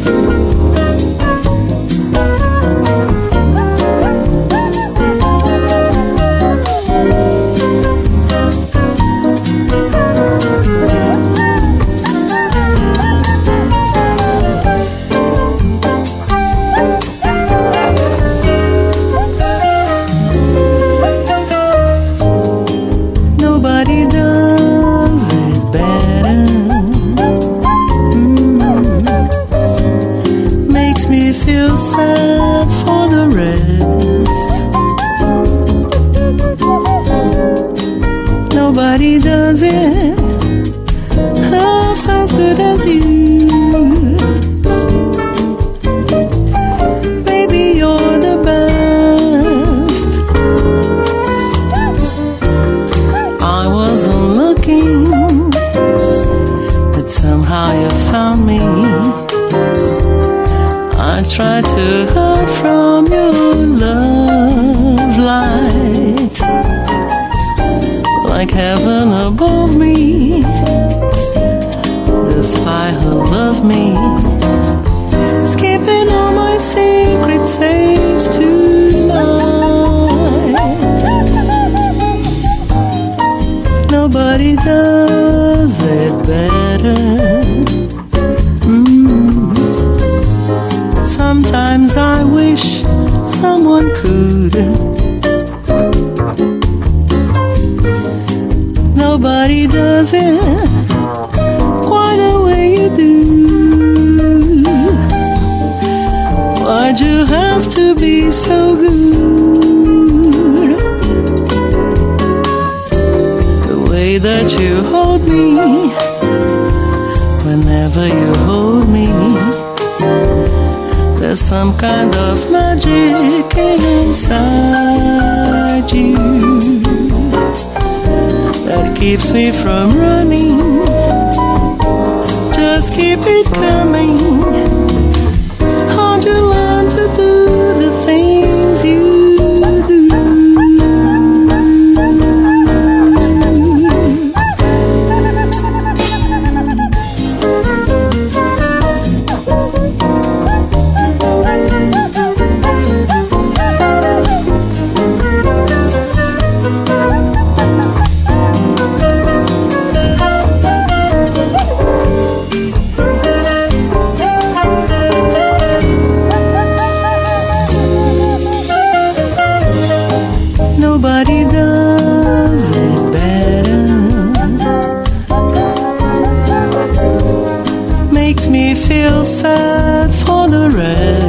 Nobody does it better. Makes me feel sad for the rest. Nobody does it half as good as you. Baby, you're the best. I wasn't looking, but somehow you found me. I tried to hide from your love light, like heaven above me, the spy who loved me, is keeping all my secrets safe tonight. Nobody does it better. Sometimes I wish someone could. Nobody does it quite the way you do. Why'd you have to be so good? The way that you hold me, whenever you hold me, there's some kind of magic inside you that keeps me from running. Just keep it coming. How'd you learn to do the things you do? Nobody does it better. Makes me feel sad for the rest.